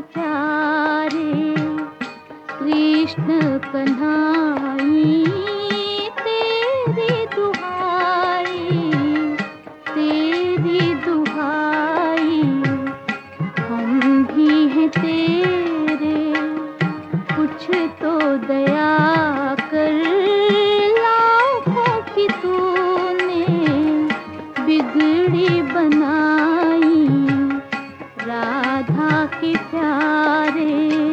प्यारे कृष्ण कन्हाई, तेरी दुहाई, तेरी दुहाई। हम भी हैं तेरे, कुछ तो दया कर। लाखों की तूने बिगड़ी बनाई, राधा के प्यारे।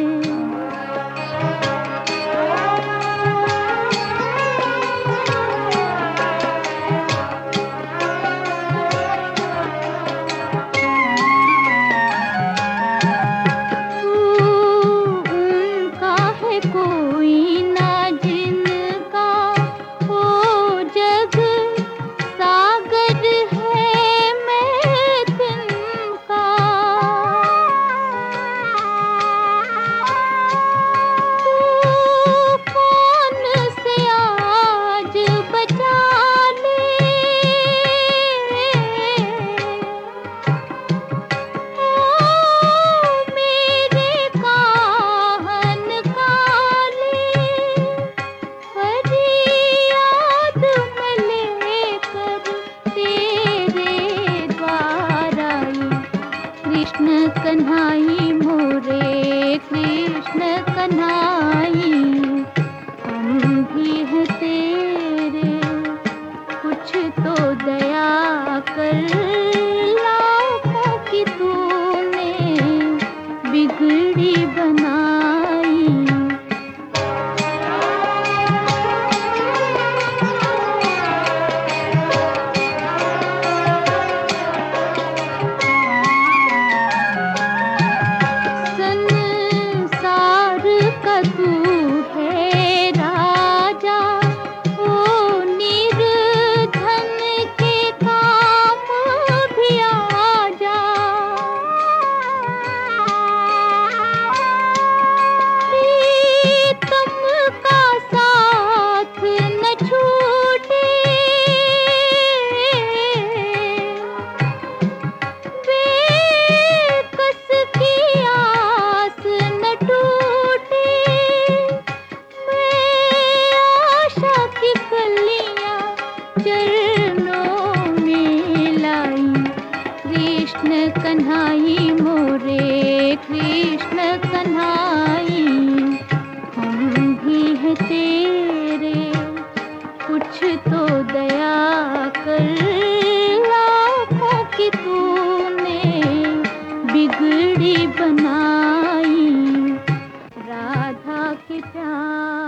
कोई ना जिनका वो जग सागर है, मैं तिनका। तू कौन से आज बचा ले, कृष्ण कन्हाई मोरे कृष्ण कन्हाई। हम भी हैं तेरे, कुछ तो दया कर। लाखों की तूने बिगड़ी बनाई। तू है राजा, ओ निर्धन के काम भी आजा। प्रीतम का साथ न छूटे, बेकस की आस न टूटे। चरणों में लाई, कृष्ण कन्हाई मोरे कृष्ण कन्हाई। हम भी हैं तेरे, कुछ तो दया कर। लाखों की तूने बिगड़ी बनाई, राधा के प्यार।